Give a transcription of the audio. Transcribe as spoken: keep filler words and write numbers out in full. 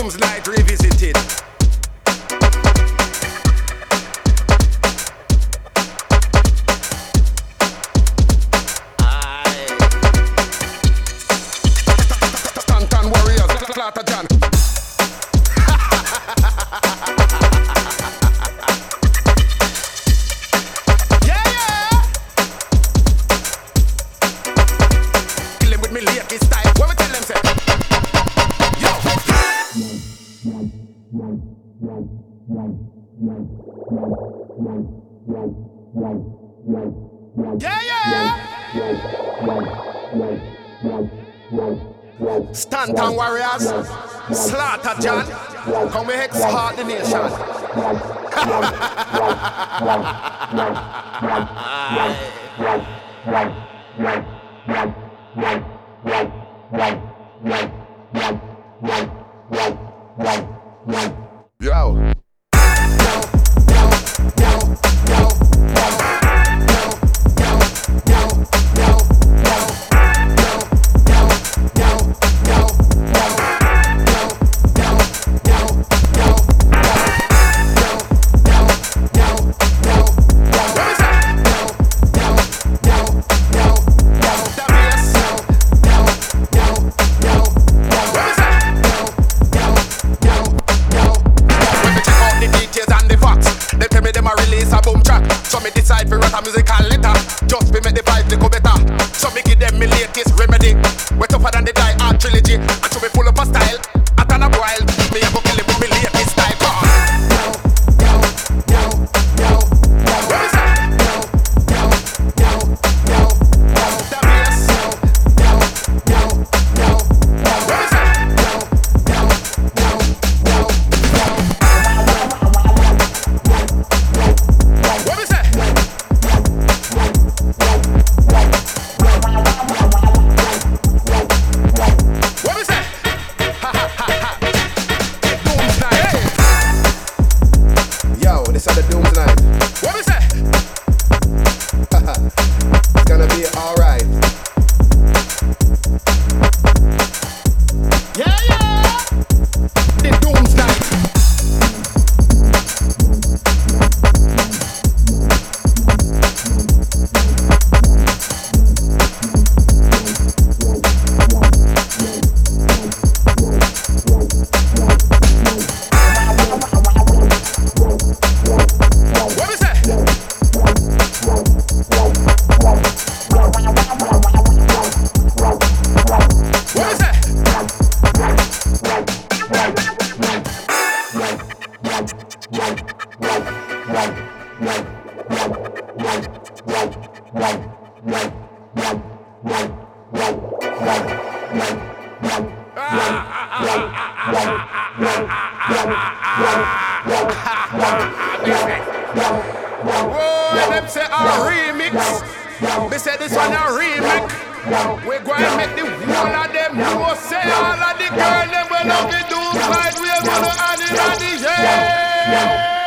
Dooms Night Revisited. Stanton Warriors, Slaughter John. Yeah, yeah. Kill him with me late this style. What we tell them say? Yo. Yeah, yeah. Stanton Warriors, Slaughter John. Come we heart the nation. Yo. Musical litter, just be make the vibe go better. So me give them me latest remedy. We're tougher than the Die Hard trilogy. And to be full of a style, I turn up wild. Me a go kill him with me latest style. What is that? This are the Dooms Night. What we say? It's gonna be alright. Yeah, yeah. The Dooms Night. Whoa, them say a remix. They say this one a remake. We're going to make the whole of them know. Say all of the girls them will love the Dooms Night. We're gonna add it on the yeah.